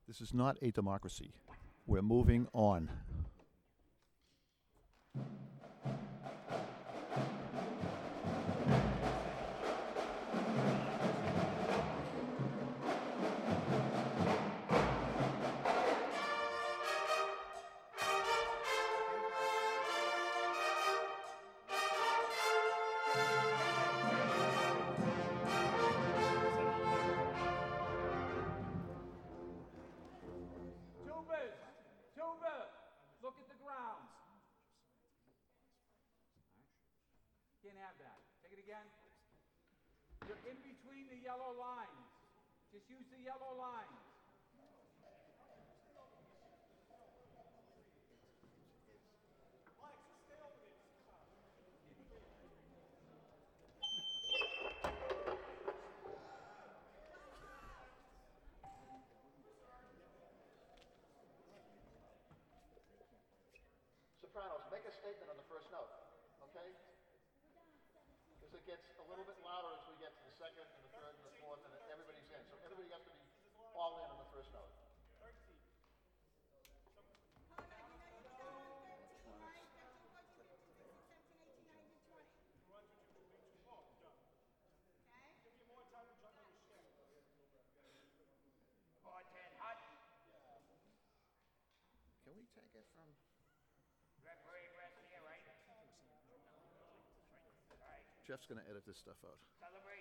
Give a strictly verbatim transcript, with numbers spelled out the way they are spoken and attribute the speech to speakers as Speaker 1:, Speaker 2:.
Speaker 1: This is not a democracy. We're moving on.
Speaker 2: Tubers! Tuber! Look at the ground. Can't have that. Take it again. You're in between the yellow lines. Just use the yellow lines.
Speaker 1: Sopranos, make a statement on the first note, okay? Because it gets a little bit louder as we get to the second and the third and the fourth, and everybody's in. So everybody has to be all in on the first note. Can we take it from... Jeff's going to edit this stuff out.